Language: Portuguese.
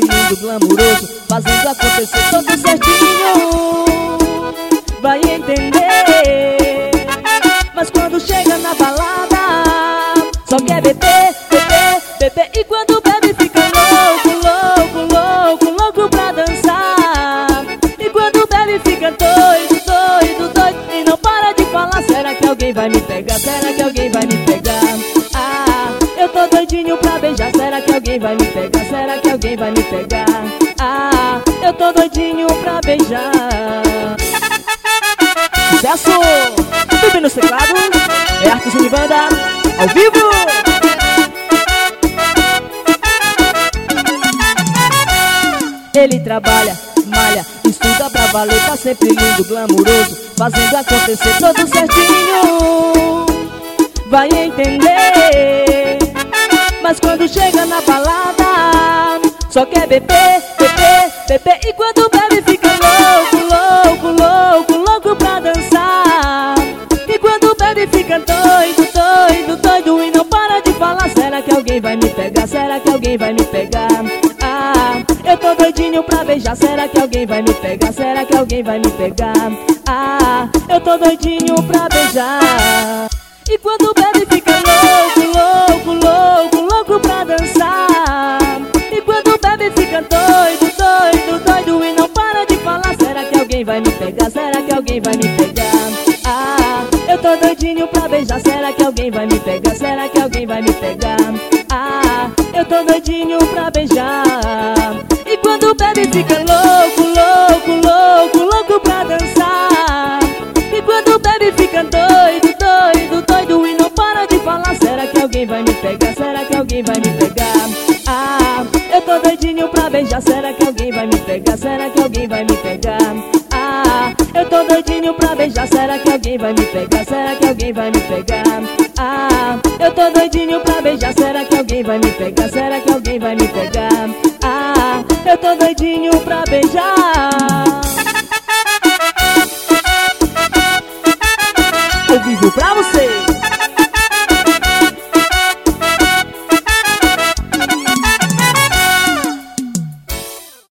lindo, glamuroso, fazendo acontecer tudo certinho. Vai entender. Mas quando chega na balada, só quer beber, beber, beber. E quando bebe fica louco, louco, louco, louco pra dançar. E quando bebe fica doido, doido, doido. E não para de falar, será que alguém vai me pegar? Será que alguém vai me pegar? Ah, eu tô doidinho pra beijar, será que alguém vai me pegar? Será que alguém vai me pegar? Ah, eu tô doidinho pra beijar. Sucesso! Tudo nos teclados, é Artes de Banda, ao vivo! Ele trabalha, malha, estuda pra valer, tá sempre lindo, glamuroso, fazendo acontecer tudo certinho. Vai entender. Mas quando chega na balada, só quer beber, beber, beber. E quando bebe fica louco, louco, louco, louco pra dançar. E quando bebe fica doido, doido, doido. E não para de falar, será que alguém vai me pegar? Será que alguém vai me pegar? Ah, eu tô doidinho pra beijar, será que alguém vai me pegar? Será que alguém vai me pegar? Ah, eu tô doidinho pra beijar. E quando bebe fica louco, louco, louco, louco pra dançar. E quando bebe fica doido, doido, doido. E não para de falar, será que alguém vai me pegar? Será que alguém vai me pegar? Ah, eu tô doidinho pra beijar, será que alguém vai me pegar? Será que alguém vai me pegar? Ah, eu tô doidinho pra beijar. E quando bebe fica louco, louco, louco, louco pra dançar. E quando bebe fica doido, doido, doido. E não para de falar, será que alguém vai me pegar? Será que alguém vai me pegar? Ah, eu tô doidinho pra beijar, será que alguém vai me pegar? Será que alguém vai me pegar? Ah, eu tô doidinho pra beijar, será que alguém vai me pegar? Será que alguém vai me pegar? Ah, eu tô doidinho pra beijar, será que alguém vai me pegar? Será que alguém vai me pegar? Ah, eu tô doidinho pra beijar.